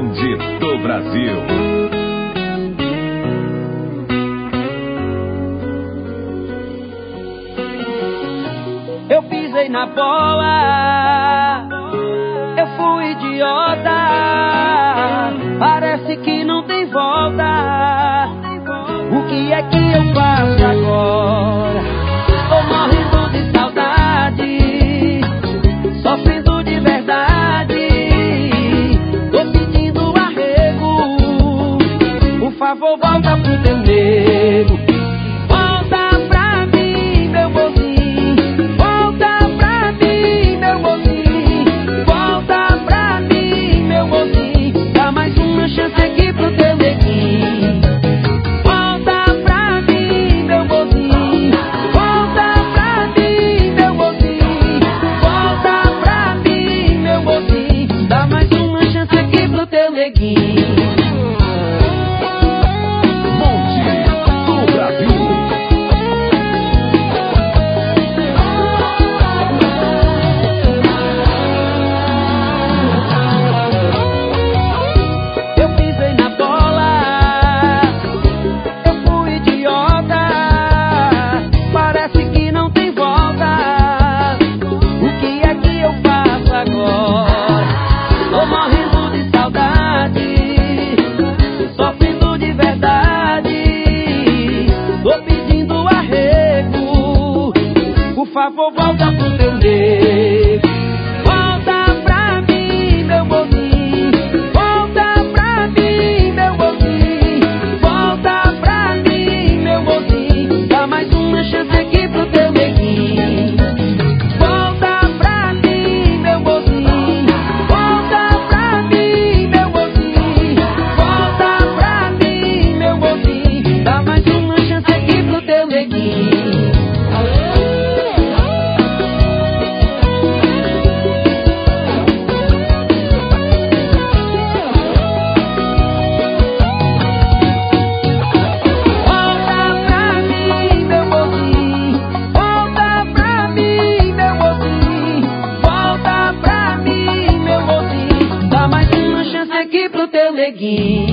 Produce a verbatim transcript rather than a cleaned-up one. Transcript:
grande do Brasil. Eu pisei na bola, eu fui idiota, parece que não tem volta. O que é que eu faço agora? Tô morrendo de saudade, sofrendo de verdade. Tô pedindo arrego, por favor volta pro teu nego. Volta pra mim, meu mozinho, volta pra mim, meu mozinho, volta pra mim, meu mozinho. Dá mais uma chance aqui pro teu neguinho. Volta pra mim, meu mozinho, volta pra mim, meu mozinho, volta pra mim, meu mozinho. Dá mais uma chance aqui pro teu neguinho. Por favor, volta pro teu nego. Volta pra mim, meu mozinho, volta pra mim, meu mozinho, volta pra mim, meu mozinho. Dá mais uma chance aqui pro teu neguinho. Volta pra mim, meu mozinho, volta pra mim, meu mozinho, volta pra mim, meu mozinho. Dá mais uma chance aqui pro teu neguinho. Aqui pro teu neguinho.